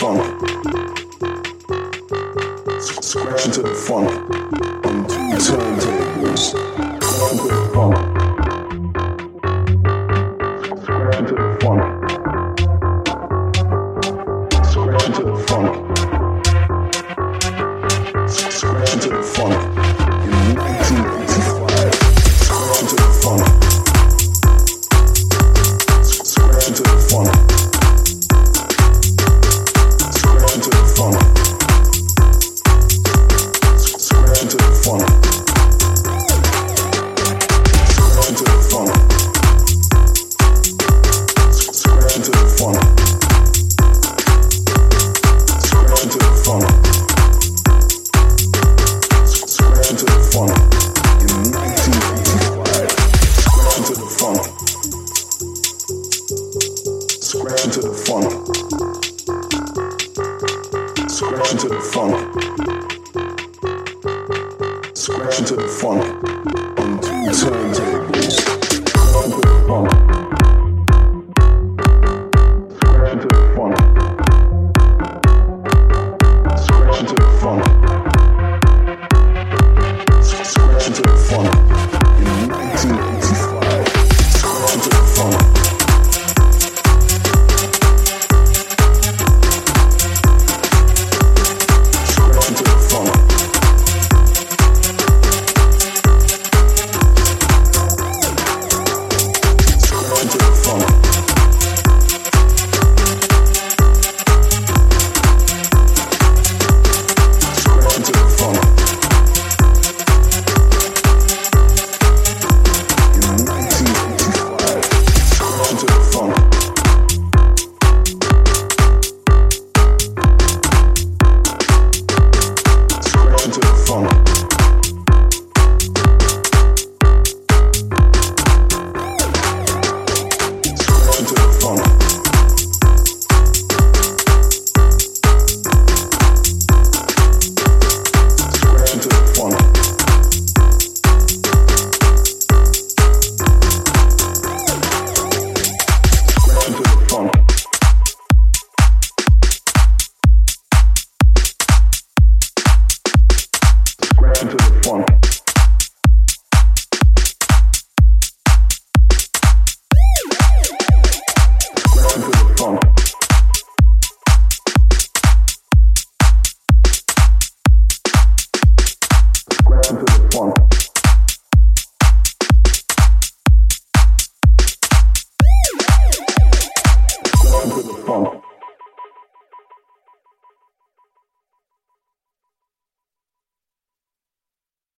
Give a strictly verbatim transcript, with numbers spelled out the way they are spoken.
funk. Scratch into the funk. On two turntables. Scratch into the funk. Scratch into the funk. Scratch into the funk. Scratch into the funk. In nineteen eighty-five. Scratch into the funk. Scratch into the funk. Scratch into the funk. Scratch into the funk. Scratch into the funk. Scratch into the funk. Scratch into the funk. Scratch into the funk. In nineteen eighty-five. Scratch into the funk. Scratch into the funk. Scratch into the funk. Scratch into the funk. On two turntables. Scratch into the funk. Scratch into the funk. Scratch into the funk. Scratch into the funk. In nineteen eighty-five. Scratch into the funk. Scratch into the funk. Scratch into the funk. Scratch into the funk. In nineteen eighty-five. Scratch into the funk. Scratch into the funk. Scratch into the funk. Scratch into the funk. Scratch into the funk. Scratch into the